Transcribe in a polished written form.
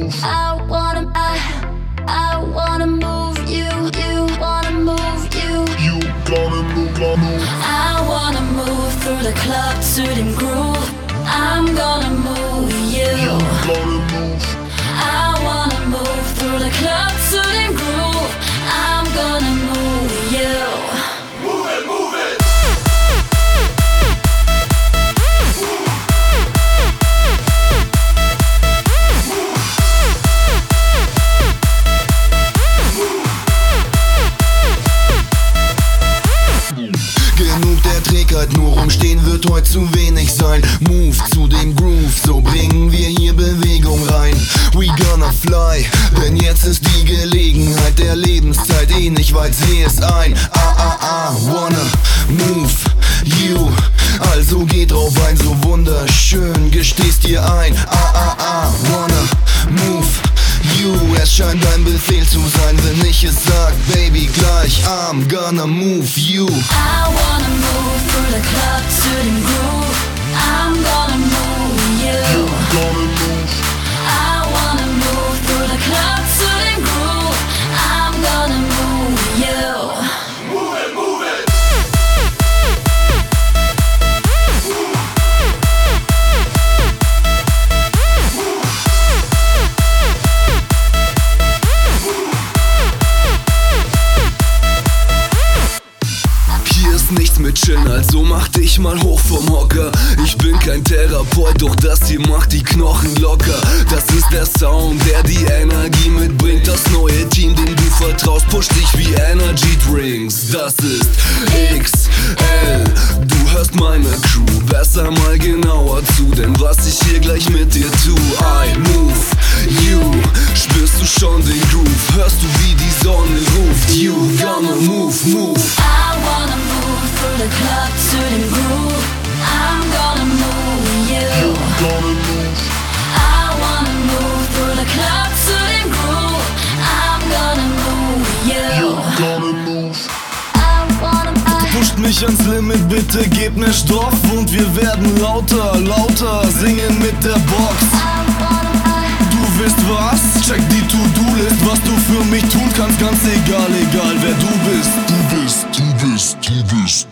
I wanna move you. You wanna move you. You gonna move. I wanna move through the club to the groove. I'm gonna move you. You gonna move. I wanna move through the club to the groove. I'm gonna move you. Move it, move it. Genug der Trägheit, nur rumstehen wird heute zu wenig sein. Move zu dem Groove, so bringen wir hier Bewegung rein. We gonna fly, denn jetzt ist die Gelegenheit der Lebenszeit eh nicht weit, seh es ein. Wanna move you, also geh drauf ein, so wunderschön, gestehst dir ein. Wanna move you, es scheint ein Befehl zu sein, wenn ich es sag, Baby, gleich, I'm gonna move you. I wanna move through the club to the groove. I'm gonna move you. You gonna move. I wanna move through the club to the groove. I'm gonna move you. Move it, move it. Hier ist nichts mit Chillen, also mach dich mal hoch vom Hocker. Ich bin kein Therapeut, doch das hier macht die Knochen locker. Das ist der Sound, der die Energie mitbringt. Das neue Team, dem du vertraust, pusht dich wie Energy Drinks. Das ist XL, du hörst meine Crew. Besser mal genauer zu, denn was ich hier gleich mit dir tu. I move you, spürst du schon den Groove? Hörst du wie die Sonne ruft? You gonna move, move. I wanna move through the club to the groove. I'm gonna move You you. gonna move. I wanna move through the club to the groove. I'm gonna move You you. gonna move. Pusht mich ans Limit, bitte gebt mir Stoff und wir werden lauter, lauter singen mit der Box. Du wisst was? Check die To-Do-List, was du für mich tun kannst, ganz egal, egal wer du bist. Du bist.